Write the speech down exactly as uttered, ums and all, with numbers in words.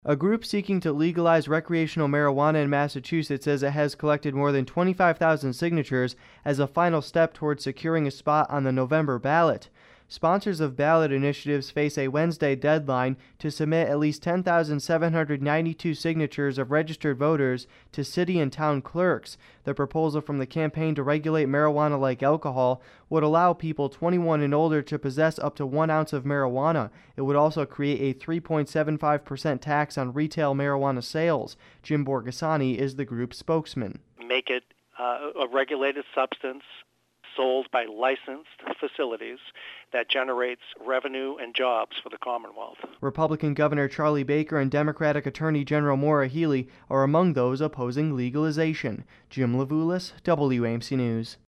A group seeking to legalize recreational marijuana in Massachusetts says it has collected more than twenty-five thousand signatures as a final step towards securing a spot on the November ballot. Sponsors of ballot initiatives face a Wednesday deadline to submit at least ten thousand seven hundred ninety-two signatures of registered voters to city and town clerks. The proposal from the campaign to regulate marijuana like alcohol would allow people twenty-one and older to possess up to one ounce of marijuana. It would also create a three point seven five percent tax on retail marijuana sales. Jim Borghesani is the group's spokesman. Make it uh, a regulated substance sold by licensed facilities that generates revenue and jobs for the Commonwealth. Republican Governor Charlie Baker and Democratic Attorney General Maura Healey are among those opposing legalization. Jim Levulis, W A M C News.